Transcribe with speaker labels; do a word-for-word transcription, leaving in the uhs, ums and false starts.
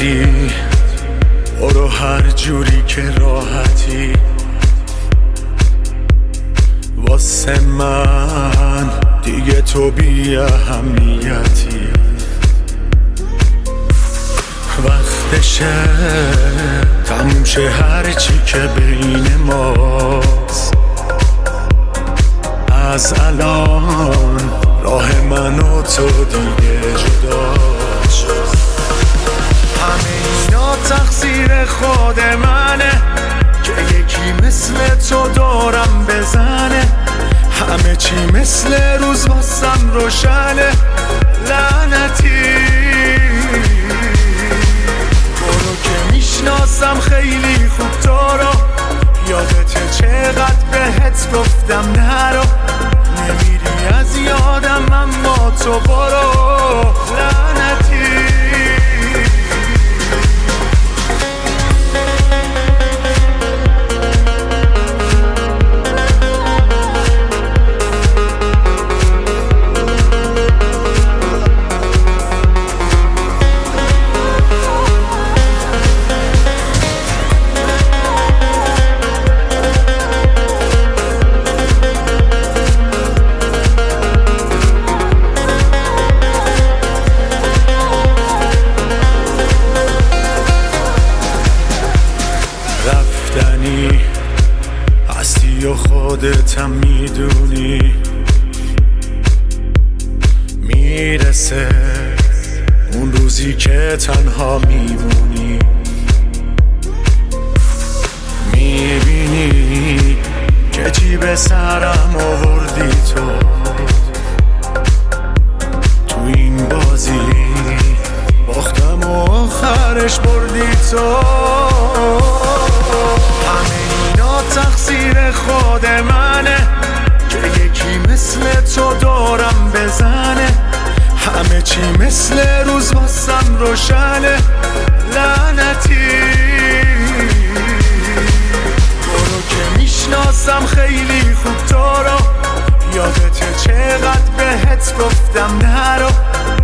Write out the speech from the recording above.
Speaker 1: لعنتی، برو هر جوری که راحتی. واسه من دیگه تو بی اهمیتی. وقتشه تموم شه هرچی که بین ماست. از الان راه من و تو دیگه جداست. همه اینا تقصیر خود منه که یکی مثل تو دورم بزنه. همه چی مثل روز واسم روشنه. لعنتی برو که میشناسم خیلی خوب تو رو. یادته چقدر بهت گفتم نرو. نمیری از یادم اما تو برو. لعنتی هستی و خودتم میدونی. میرسه اون روزی که تنها میمونی. میبینی که جیب سرم آوردی تو. تو این بازی باختم و آخرش بردی تو. تقصیر خود منه که یکی مثل تو دورم بزنه. همه چی مثل روز واسم روشنه. لعنتی برو که میشناسم خیلی خوب تو رو. یادته چقدر بهت گفتم نرو.